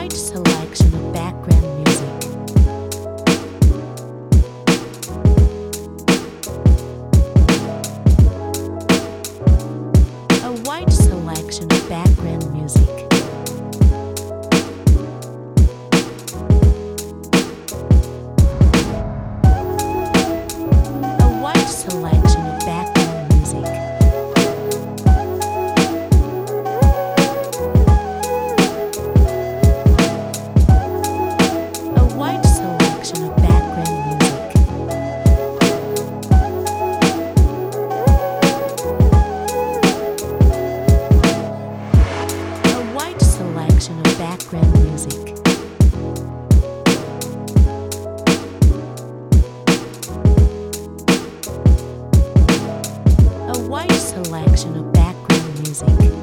wide selection of background music. A wide selection of background music. A wide selection of background music. A wide selection of background music. A wide selection of background music. A wide selection of background music.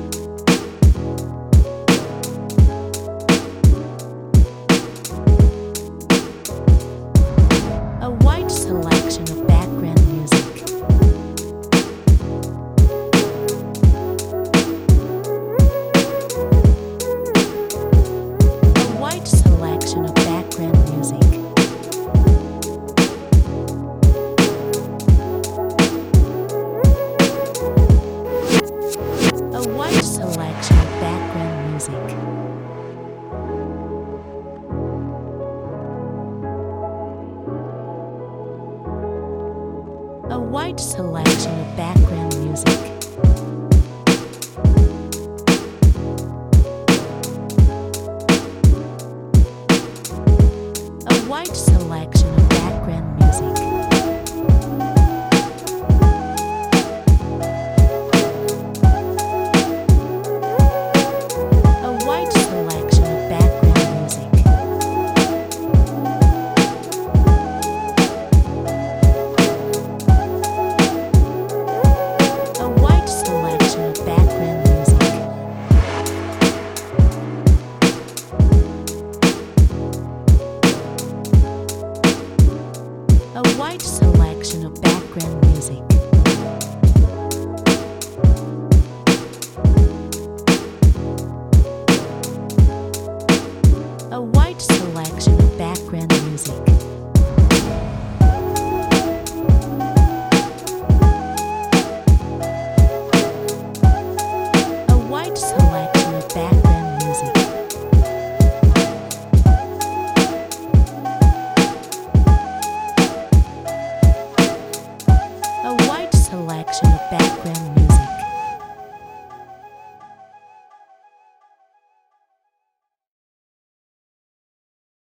A wide selection of background music. A wide selection of background music. A wide selection of background music. A wide selection of background music.